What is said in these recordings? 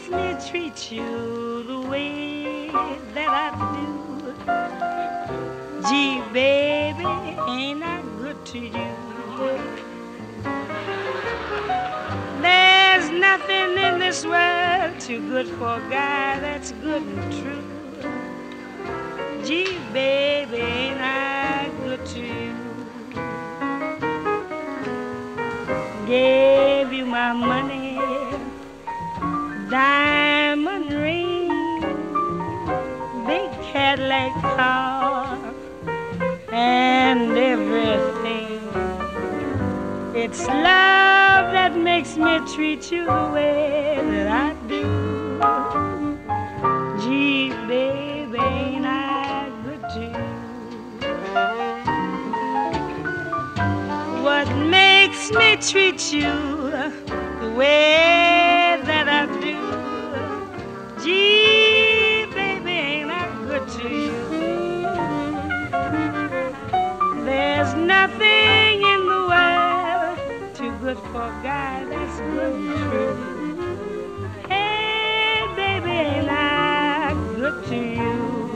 me treat you the way that I do? Gee, baby, ain't I good to you? There's nothing in this world too good for a guy that's good and true. Gee, baby, ain't I good to you? Gave you my money, diamond ring, big Cadillac car, and everything. It's love that makes me treat you the way that I do. Gee, baby, ain't I good to you? What makes me treat you the way that I do? Gee, baby, ain't I good to you? There's nothing in the world too good for a guy that's good and true. Hey, baby, ain't I good to you?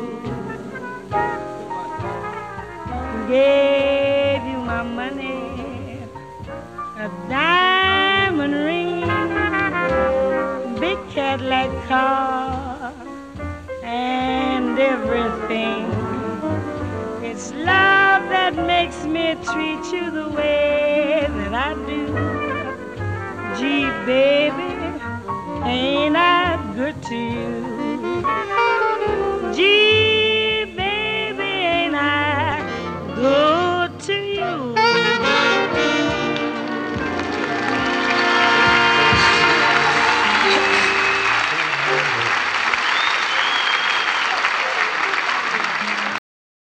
Gave you my money, a diamond ring, big Cadillac car, and everything. It's love that makes me treat you the way that I do. Gee, baby, ain't I good to you? Gee,